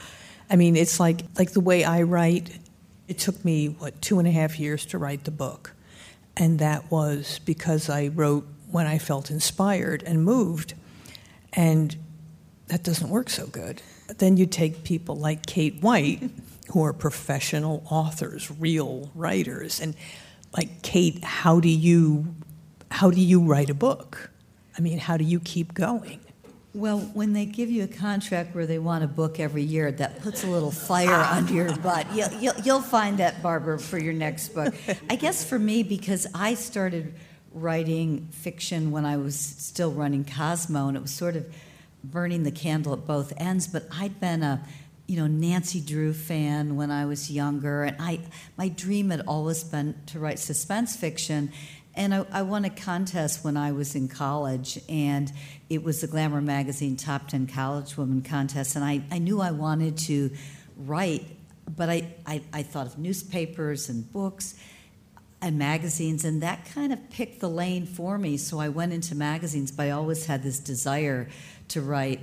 It's like the way I write. It took me, 2.5 years to write the book. And that was because I wrote when I felt inspired and moved. And that doesn't work so good. But then you take people like Kate White, who are professional authors, real writers. And like, Kate, how do you write a book? How do you keep going? Well, when they give you a contract where they want a book every year, that puts a little fire under your butt. You'll find that, Barbara, for your next book. I guess for me, because I started writing fiction when I was still running Cosmo, and it was sort of burning the candle at both ends. But I'd been a Nancy Drew fan when I was younger, and my dream had always been to write suspense fiction. And I won a contest when I was in college, and it was the Glamour Magazine Top 10 College Women Contest, and I knew I wanted to write, but I thought of newspapers and books and magazines, and that kind of picked the lane for me. So I went into magazines, but I always had this desire to write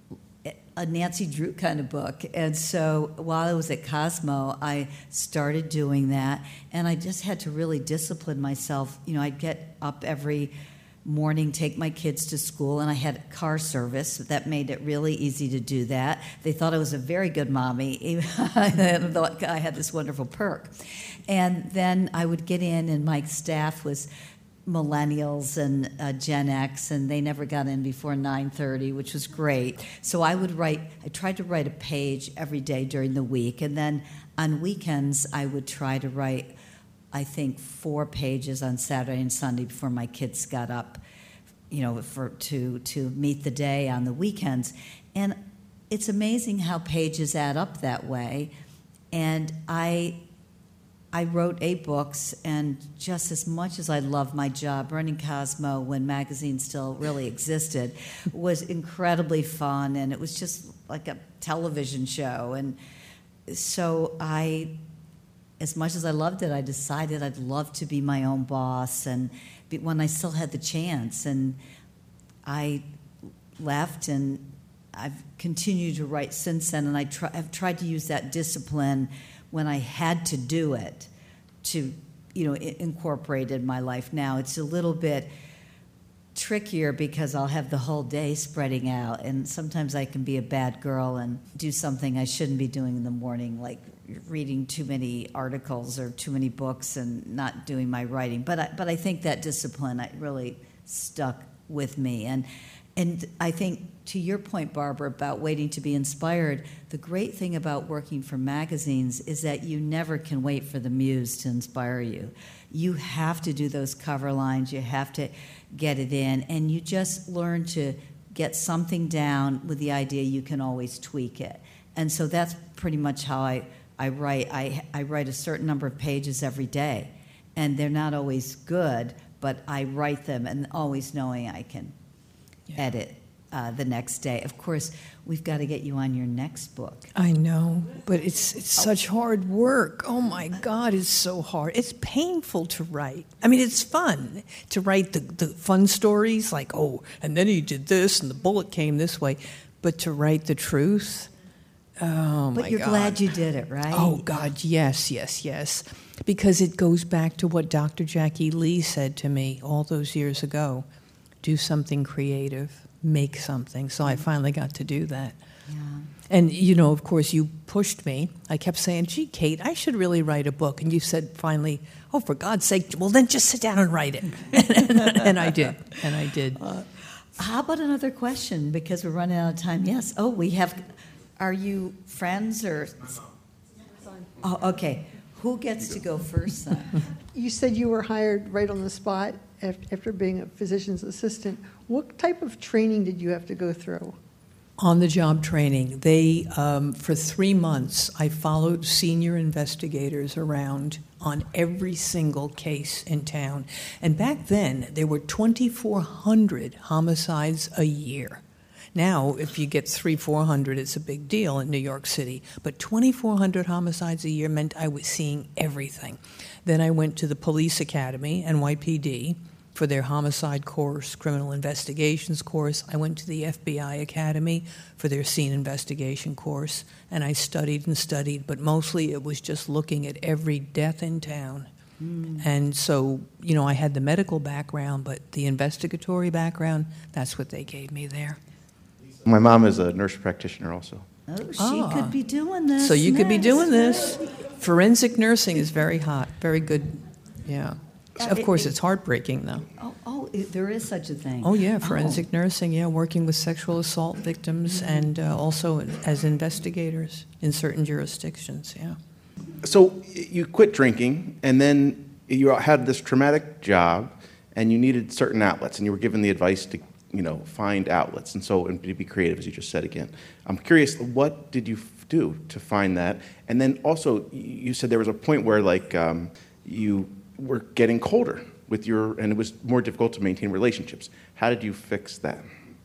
a Nancy Drew kind of book. And so while I was at Cosmo, I started doing that, and I just had to really discipline myself. I'd get up every morning take my kids to school, and I had car service. That made it really easy to do that. They thought I was a very good mommy, even though I had this wonderful perk. And then I would get in, and my staff was millennials and Gen X, and they never got in before 9:30, which was great. So I tried to write a page every day during the week, and then on weekends I would try to write, I think, 4 pages on Saturday and Sunday before my kids got up, to meet the day on the weekends. And it's amazing how pages add up that way. And I wrote 8 books, and just as much as I love my job, running Cosmo when magazine still really existed was incredibly fun, and it was just like a television show. And so as much as I loved it, I decided I'd love to be my own boss, and when I still had the chance. And I left, and I've continued to write since then, and I've tried to use that discipline when I had to do it to, incorporate in my life now. It's a little bit trickier because I'll have the whole day spreading out, and sometimes I can be a bad girl and do something I shouldn't be doing in the morning, like reading too many articles or too many books and not doing my writing. But I think that discipline really stuck with me. And I think, to your point, Barbara, about waiting to be inspired, the great thing about working for magazines is that you never can wait for the muse to inspire you. You have to do those cover lines, you have to get it in, and you just learn to get something down with the idea you can always tweak it. And so that's pretty much how I write. I write a certain number of pages every day, and they're not always good, but I write them and always knowing I can edit the next day. Of course, we've got to get you on your next book. I know, but it's such hard work. Oh my God, it's so hard. It's painful to write. I mean, it's fun to write the fun stories like, and then he did this and the bullet came this way. But to write the truth, oh my God. But you're glad you did it, right? Oh God, yes. Because it goes back to what Dr. Jackie Lee said to me all those years ago. Do something creative, make something. So I finally got to do that. Yeah. And, of course, you pushed me. I kept saying, gee, Kate, I should really write a book. And you said finally, for God's sake, well, then just sit down and write it. and I did. How about another question? Because we're running out of time. Yes. Are you friends or? Oh, okay. Who gets to go first then? You said you were hired right on the spot after being a physician's assistant. What type of training did you have to go through? On-the-job training. They, for 3 months, I followed senior investigators around on every single case in town. And back then, there were 2,400 homicides a year. Now, if you get 300-400, it's a big deal in New York City. But 2,400 homicides a year meant I was seeing everything. Then I went to the Police Academy, NYPD, for their homicide course, criminal investigations course. I went to the FBI Academy for their scene investigation course, and I studied, but mostly it was just looking at every death in town. And so, I had the medical background, but the investigatory background, that's what they gave me there. My mom is a nurse practitioner also. Oh, she could be doing this. So you could be doing this. Forensic nursing is very hot, very good. Yeah. Of course, it's heartbreaking, though. There is such a thing. Oh, yeah, forensic nursing, working with sexual assault victims and also as investigators in certain jurisdictions, yeah. So you quit drinking, and then you had this traumatic job, and you needed certain outlets, and you were given the advice to find outlets, and to be creative, as you just said again. I'm curious, what did you do to find that? And then also, you said there was a point where, you were getting colder and it was more difficult to maintain relationships. How did you fix that?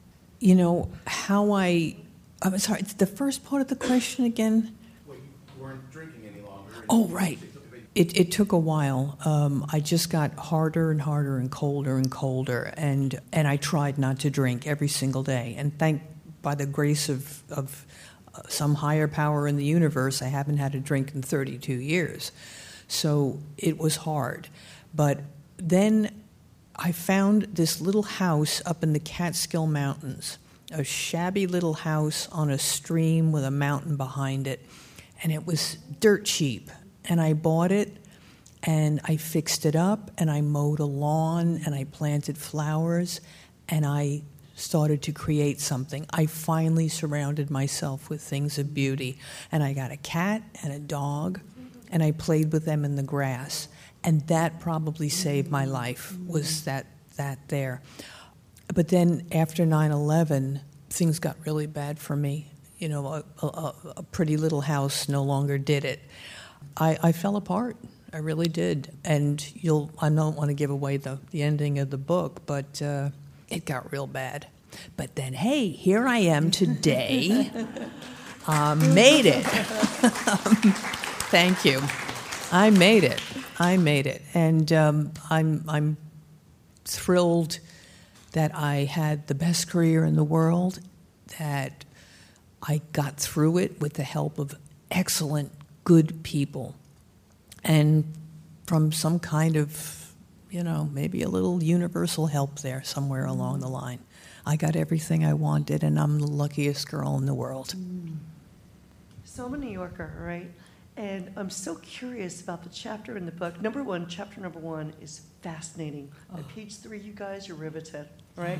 I'm sorry, the first part of the question again? Well, you weren't drinking any longer. Oh, right. It took a while. I just got harder and harder and colder, and I tried not to drink every single day. And by the grace of some higher power in the universe, I haven't had a drink in 32 years. So it was hard. But then I found this little house up in the Catskill Mountains, a shabby little house on a stream with a mountain behind it, and it was dirt cheap. And I bought it, and I fixed it up, and I mowed a lawn, and I planted flowers, and I started to create something. I finally surrounded myself with things of beauty, and I got a cat and a dog, and I played with them in the grass. And that probably saved my life, was that there. But then after 9/11, things got really bad for me. You know, a pretty little house no longer did it. I fell apart. I really did. And I don't want to give away the ending of the book, but it got real bad. But then, hey, here I am today. Made it. Thank you. I made it. And I'm thrilled that I had the best career in the world, that I got through it with the help of excellent, good people, and from some kind of, maybe a little universal help there somewhere along the line. I got everything I wanted, and I'm the luckiest girl in the world. So I'm a New Yorker, right? And I'm so curious about the chapter in the book. Chapter number one is fascinating. At page 3, you guys are riveted, right?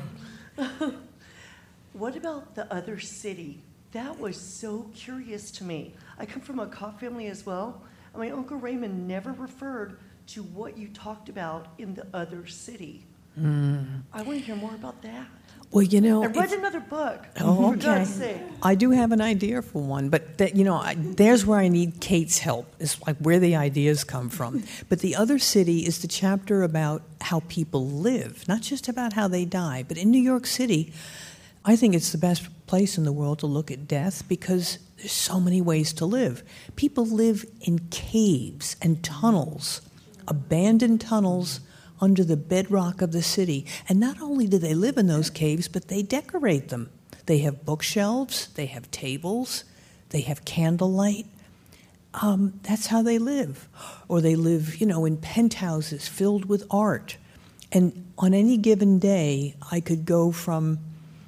What about the other city? That was so curious to me. I come from a cop family as well, and my Uncle Raymond never referred to what you talked about in the other city. I want to hear more about that. Well, I read another book, for God's sake. I do have an idea for one, but there's where I need Kate's help, is like where the ideas come from. But the other city is the chapter about how people live, not just about how they die. But in New York City, I think it's the best place in the world to look at death because there's so many ways to live. People live in caves and tunnels, abandoned tunnels under the bedrock of the city. And not only do they live in those caves, but they decorate them. They have bookshelves, they have tables, they have candlelight. That's how they live. Or they live, in penthouses filled with art. And on any given day, I could go from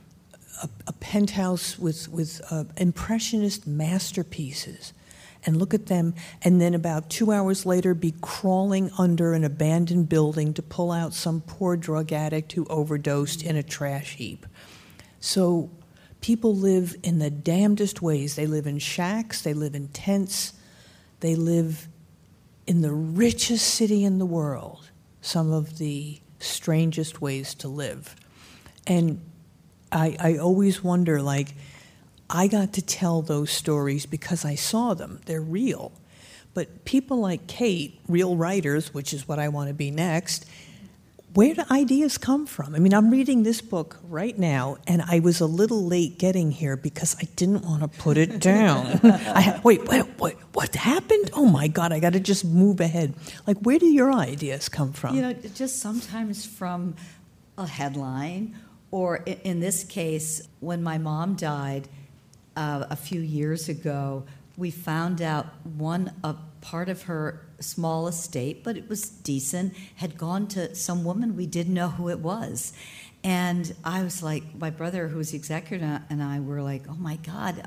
a penthouse with impressionist masterpieces and look at them, and then about 2 hours later be crawling under an abandoned building to pull out some poor drug addict who overdosed in a trash heap. So people live in the damnedest ways. They live in shacks, they live in tents, they live in the richest city in the world, some of the strangest ways to live. And I always wonder, I got to tell those stories because I saw them. They're real. But people like Kate, real writers, which is what I want to be next, where do ideas come from? I mean, I'm reading this book right now, and I was a little late getting here because I didn't want to put it down. Wait, what happened? Oh, my God, I got to just move ahead. Where do your ideas come from? Just sometimes from a headline, or in this case, when my mom died, a few years ago, we found out a part of her small estate, but it was decent, had gone to some woman we didn't know who it was. And I was like, my brother, who was the executor, and I were like, oh my God,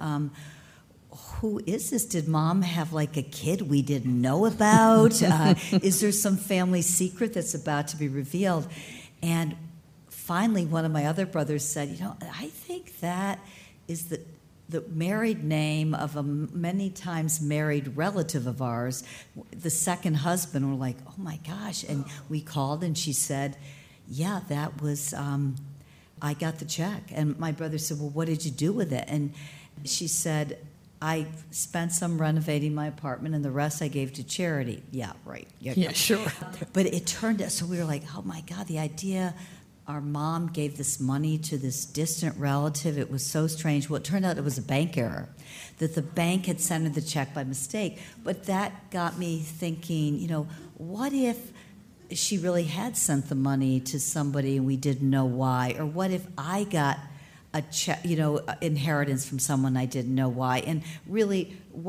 who is this? Did Mom have a kid we didn't know about? Is there some family secret that's about to be revealed? And finally, one of my other brothers said, I think that is the married name of a many times married relative of ours, the second husband. We're like, oh my gosh. And we called and she said, yeah, that was, I got the check. And my brother said, well, what did you do with it? And she said, I spent some renovating my apartment and the rest I gave to charity. Yeah, right. Yeah, sure. But it turned out, so we were like, oh my God, the idea. Our mom gave this money to this distant relative. It was so strange. Well, it turned out it was a bank error, that the bank had sent her the check by mistake. But that got me thinking, what if she really had sent the money to somebody and we didn't know why? Or what if I got a check, inheritance from someone I didn't know why? And really, what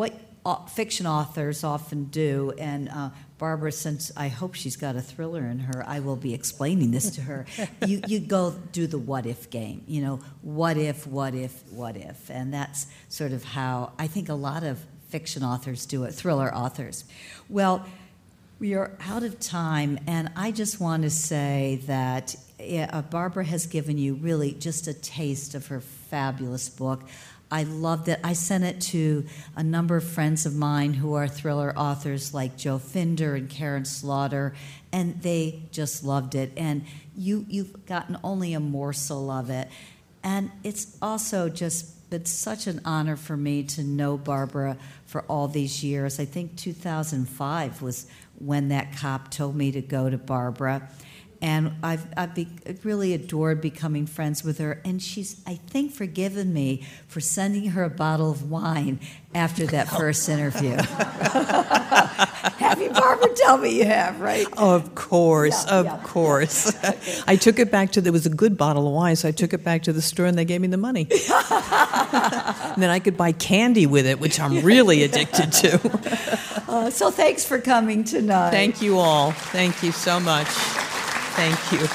fiction authors often do. And Barbara, since I hope she's got a thriller in her, I will be explaining this to her. You go do the what if game. What if, and that's sort of how I think a lot of fiction authors do it, thriller authors. Well, we are out of time, and I just want to say that Barbara has given you really just a taste of her fabulous book. I loved it. I sent it to a number of friends of mine who are thriller authors like Joe Finder and Karen Slaughter, and they just loved it. And you've gotten only a morsel of it. And it's also just been such an honor for me to know Barbara for all these years. I think 2005 was when that cop told me to go to Barbara. And I've really adored becoming friends with her. And she's, I think, forgiven me for sending her a bottle of wine after that first interview. Have you, Barbara? Tell me you have, right? Of course, of course. Okay. I took it back there was a good bottle of wine, so I took it back to the store and they gave me the money. And then I could buy candy with it, which I'm really addicted to. So thanks for coming tonight. Thank you all. Thank you so much. Thank you.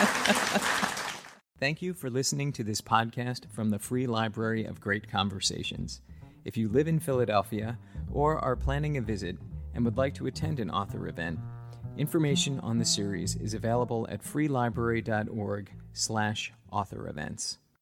Thank you for listening to this podcast from the Free Library of Great Conversations. If you live in Philadelphia or are planning a visit and would like to attend an author event, information on the series is available at freelibrary.org/author events.